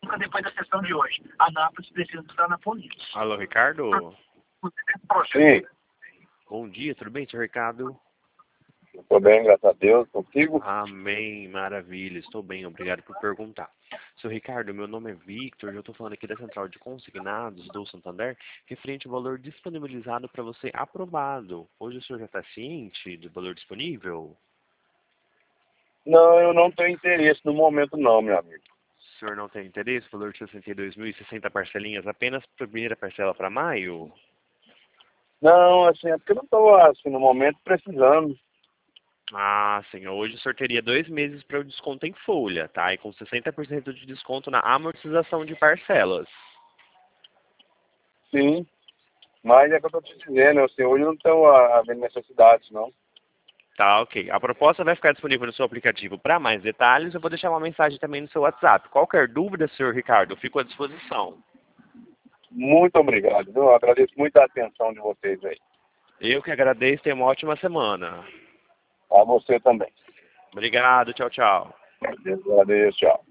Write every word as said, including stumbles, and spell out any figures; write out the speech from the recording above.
pública depois da sessão de hoje. Anápolis precisa estar na polícia. Alô, Ricardo? Sim. Bom dia, tudo bem, senhor Ricardo? Estou bem, graças a Deus, consigo. Amém, maravilha, estou bem, obrigado por perguntar. Senhor Ricardo, meu nome é Victor, eu estou falando aqui da Central de Consignados do Santander, referente ao valor disponibilizado para você aprovado. Hoje o senhor já está ciente do valor disponível? Não, eu não tenho interesse no momento não, meu amigo. O senhor não tem interesse? Valor de sessenta e dois mil e sessenta parcelinhas apenas para a primeira parcela para maio? Não, assim, é porque eu não estou, assim, no momento precisando. Ah, senhor, hoje o senhor teria dois meses para o desconto em folha, tá? E com sessenta por cento de desconto na amortização de parcelas. Sim, mas é que eu estou te dizendo, assim, hoje eu não estou havendo necessidade, não. Tá, ok. A proposta vai ficar disponível no seu aplicativo. Para mais detalhes, eu vou deixar uma mensagem também no seu WhatsApp. Qualquer dúvida, senhor Ricardo, eu fico à disposição. Muito obrigado, viu? Eu agradeço muito a atenção de vocês aí. Eu que agradeço, tenha uma ótima semana. A você também. Obrigado, tchau, tchau. Agradeço, tchau.